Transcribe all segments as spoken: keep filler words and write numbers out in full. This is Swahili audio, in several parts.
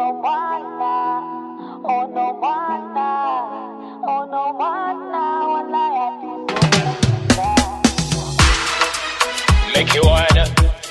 no mwana, oh no mwana, oh no mwana, walaya tusokuza. Make you wanna,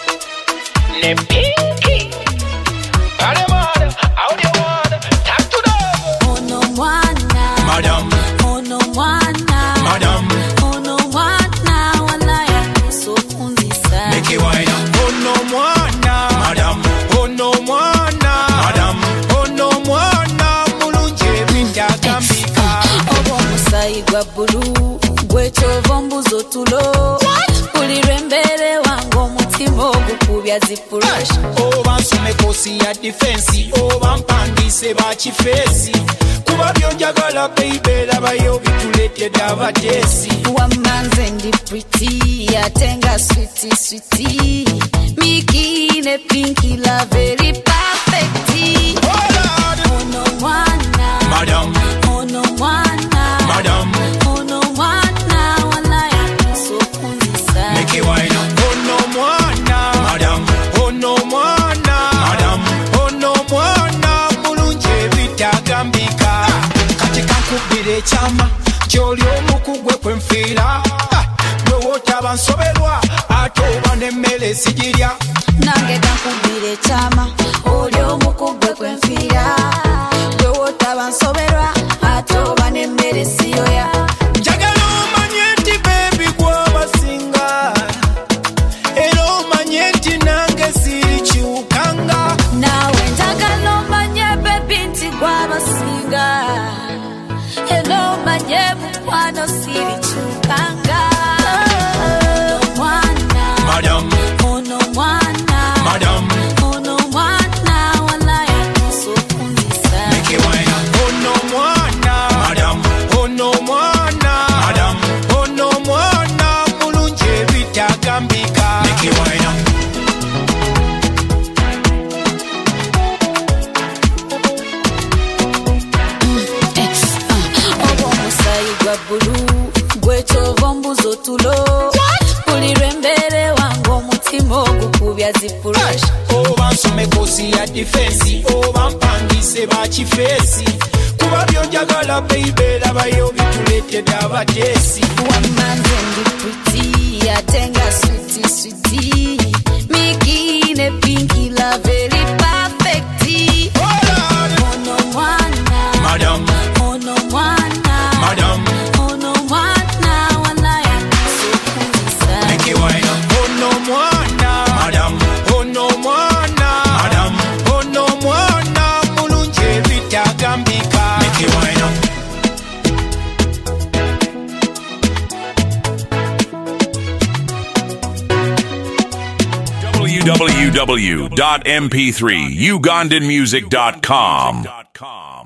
ne pinky, paramana, how do you wanna, talk to them. Oh no mwana, Madam, oh no mwana, Madam, oh no mwana, walaya tusokuza. make you wanna, oh no mwana, Madam, oh no mwana, Madam, oh no mwana, mulunje binda gambika. Obo musayi gwa bulu, gwechova mbuzo tulo. Ulirembere wangu omutima ogukubya zipurasha. Oba nsome kosi ya defense, oba mpandise bakifesi. Kuba byonjagala baby labayo bituletedde abateesi. Wamanze ndi pretty, atenga sweetie sweetie. Miki ne pinky la very perfect. Oh Lord, Oh no mwana, Madam, oh no mwana, Madam, oh no mwana, walaya tusokuza. make it wine up. Oh no mwana, Madam, oh no mwana, Madam, oh no mwana, mulunje bitagambika. Kati kankubira ekyama gy'oli omukugwe kwenfiira. Gwe wootaba nsoberwa ate oba n'emmere sigirya. Nange kankubira ekyama, oli omukugwe kwenfiira. Gwe wootaba nsoberwa, ate oba n'emmere siyoya. Njagala omanye nti baby gwabasinga, era omanye nti nange siri kiwukanga. Nawe njagala omanye baby nti gwabasinga, era omanye mukwano siri kyukanga. Ono mwana, Madam, ono mwana, Madam, ono mwana, walaya tusokuza. make it wine up. Oh no mwana, Madam, oh no mwana, Madam, oh no mwana, mulunje bitagambika. Make it wine up. Obo musayi gwa bulu, gwechova mbuzo tulo. Ulirembere wangu omutima ogukubya zipurasha. Oba nsome kosi ya defense, oba mpandise bakifesi. Kuba byonjagala baby labayo bituletedde abateesi. Wamanze ndi pretty, atenga sweetie sweetie. Miki ne pinky la very perfect. Oh Lord, Ono mwana, Madam, ono mwana, Madam, ono mwana, walaya tusokuza. make it wine up. Oh no mwana, Madam, oh no mwana, Madam, oh no mwana, mulunje bitagambika. Make it wine up. w w w dot m p three ugandan music dot com